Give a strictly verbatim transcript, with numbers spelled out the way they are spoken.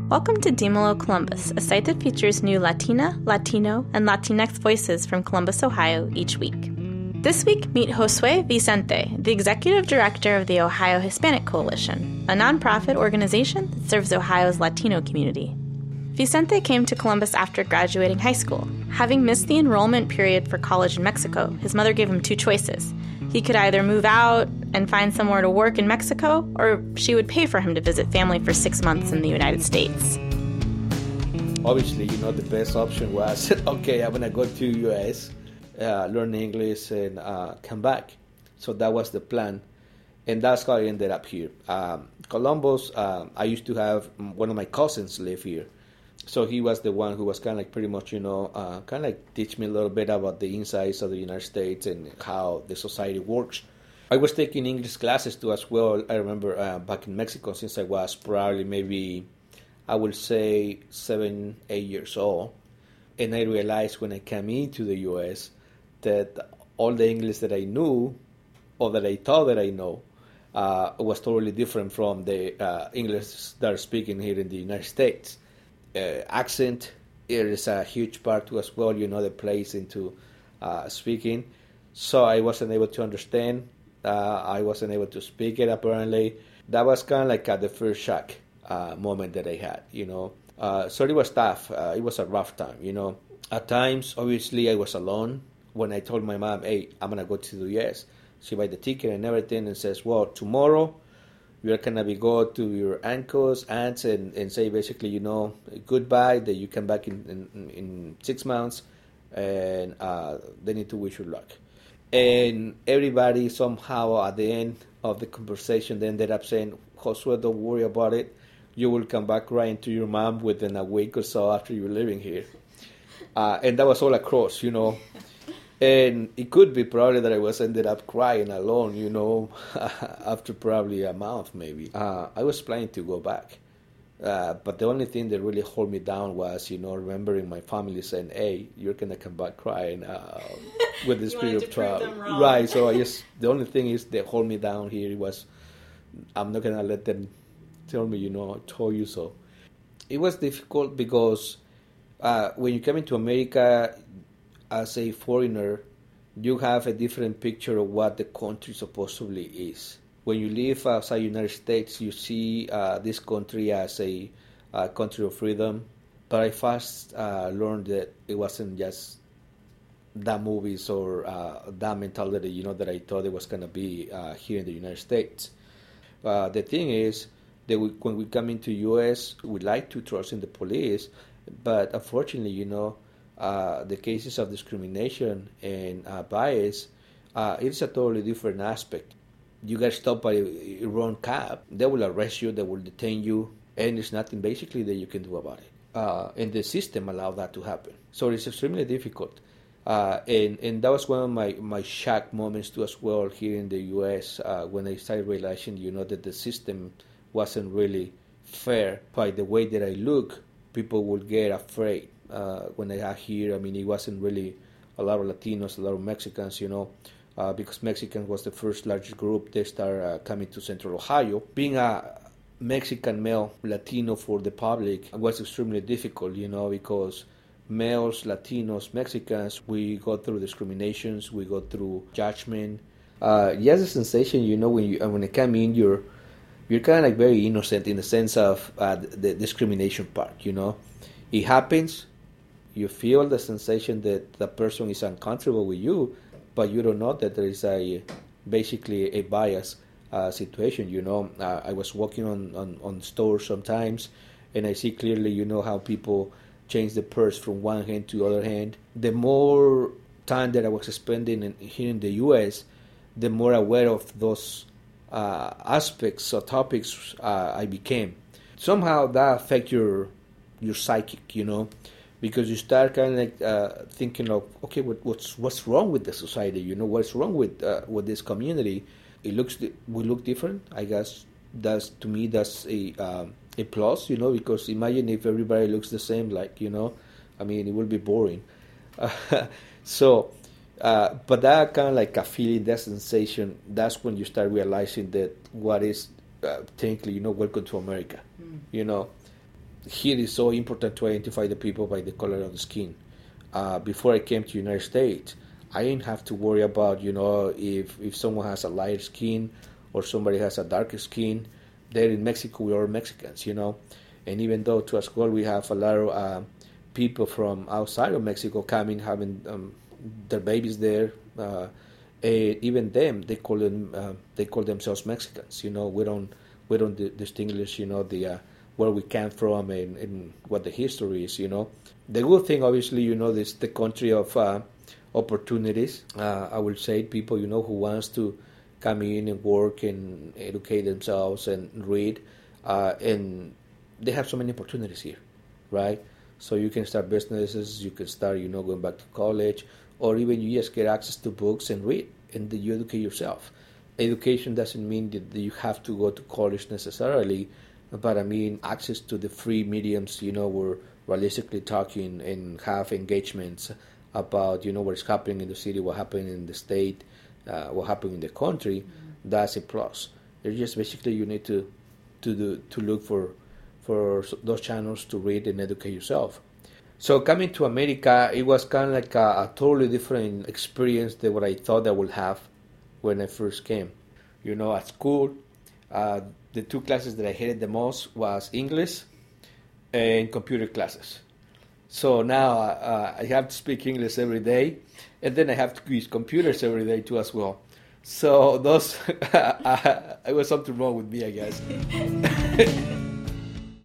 Welcome to Dímelo Columbus, a site that features new Latina, Latino, and Latinx voices from Columbus, Ohio each week. This week, meet Josue Vicente, the Executive Director of the Ohio Hispanic Coalition, a nonprofit organization that serves Ohio's Latino community. Vicente came to Columbus after graduating high school. Having missed the enrollment period for college in Mexico, his mother gave him two choices. He could either move out and find somewhere to work in Mexico, or she would pay for him to visit family for six months in the United States. Obviously, you know, the best option was, okay, I'm going to go to U S, uh, learn English, and uh, come back. So that was the plan. And that's how I ended up here. Um, Columbus, um, I used to have one of my cousins live here. So he was the one who was kind of like pretty much, you know, uh, kind of like teach me a little bit about the insides of the United States and how the society works. I was taking English classes too as well. I remember uh, back in Mexico since I was probably maybe, I would say, seven, eight years old. And I realized when I came into the U S that all the English that I knew or that I thought that I know uh, was totally different from the uh, English that are speaking here in the United States. Uh, accent is a huge part too as well, you know, that plays into uh, speaking. So I wasn't able to understand. Uh, I wasn't able to speak it, apparently. That was kind of like uh, the first shock uh, moment that I had, you know. Uh, so it was tough. Uh, it was a rough time, you know. At times, obviously, I was alone. When I told my mom, hey, I'm going to go to the U S, she buy the ticket and everything and says, well, tomorrow you're going to be go to your uncles, aunts, and, and say basically, you know, goodbye, that you come back in, in, in six months, and uh, they need to wish you luck. And everybody somehow at the end of the conversation they ended up saying, Josue, don't worry about it. You will come back crying to your mom within a week or so after you're living here. Uh, and that was all across, you know. And it could be probably that I was ended up crying alone, you know, after probably a month maybe. Uh, I was planning to go back. Uh, but the only thing that really held me down was, you know, remembering my family saying, hey, you're going to come back crying uh, with this period of trial. Right, so I just, the only thing is that hold me down here was, I'm not going to let them tell me, you know, I told you so. It was difficult because uh, when you come into America, as a foreigner, you have a different picture of what the country supposedly is. When you live outside the United States, you see uh, this country as a uh, country of freedom. But I fast uh, learned that it wasn't just that movies or uh, that mentality, you know, that I thought it was going to be uh, here in the United States. Uh, the thing is that we, when we come into U S, we like to trust in the police, but unfortunately, you know, Uh, the cases of discrimination and uh, bias, uh, it's a totally different aspect. You get stopped by a wrong cab, they will arrest you, they will detain you, and there's nothing basically that you can do about it. Uh, and the system allowed that to happen. So it's extremely difficult. Uh, and, and that was one of my, my shock moments too as well here in the U S uh, when I started realizing, you know, that the system wasn't really fair. By the way that I look, people would get afraid. Uh, when I got here, I mean, it wasn't really a lot of Latinos, a lot of Mexicans, you know, uh, because Mexican was the first largest group. They started uh, coming to Central Ohio. Being a Mexican male Latino for the public was extremely difficult, you know, because males, Latinos, Mexicans, we go through discriminations, we go through judgment. Uh, yes, the sensation, you know, when you when I come in, you're you're kind of like very innocent in the sense of uh, the, the discrimination part, you know. It happens. You feel the sensation that the person is uncomfortable with you, but you don't know that there is a basically a bias uh, situation. You know, uh, I was walking on, on, on stores sometimes, and I see clearly, you know, how people change the purse from one hand to the other hand. The more time that I was spending in, here in the U S, the more aware of those uh, aspects or topics uh, I became. Somehow that affects your your psychic, you know, because you start kind of like uh, thinking of, okay, what, what's what's wrong with the society, you know, what's wrong with uh, with this community? It looks we look different, I guess. That's to me that's a um, a plus, you know, because imagine if everybody looks the same, like, you know, I mean, it would be boring. Uh, so, uh, but that kind of like a feeling, that sensation, that's when you start realizing that what is uh, technically, you know, welcome to America, mm. you know. here it's so important to identify the people by the color of the skin. Uh, before I came to the United States, I didn't have to worry about, you know, if, if someone has a lighter skin or somebody has a darker skin. There in Mexico, we are Mexicans, you know. And even though to our school we have a lot of uh, people from outside of Mexico coming, having um, their babies there, uh, and even them, they call them uh, they call themselves Mexicans. You know, we don't we don't di- distinguish, you know, the uh, where we came from and, and what the history is. You know, the good thing, obviously, you know, this the country of uh, opportunities. Uh, I will say, people, you know, who wants to come in and work and educate themselves and read, uh, and they have so many opportunities here, right? So you can start businesses, you can start, you know, going back to college, or even you just get access to books and read, and then you educate yourself. Education doesn't mean that you have to go to college necessarily, but I mean access to the free mediums, you know, where realistically talking and have engagements about, you know, what's happening in the city, what happening in the state, uh, what happening in the country. Mm-hmm. That's a plus. It's just basically you need to to do, to look for for those channels to read and educate yourself. So coming to America, it was kind of like a, a totally different experience than what I thought I would have when I first came. You know, at school, uh, the two classes that I hated the most was English and computer classes. So now uh, I have to speak English every day, and then I have to use computers every day too as well. So those, it was something wrong with me, I guess.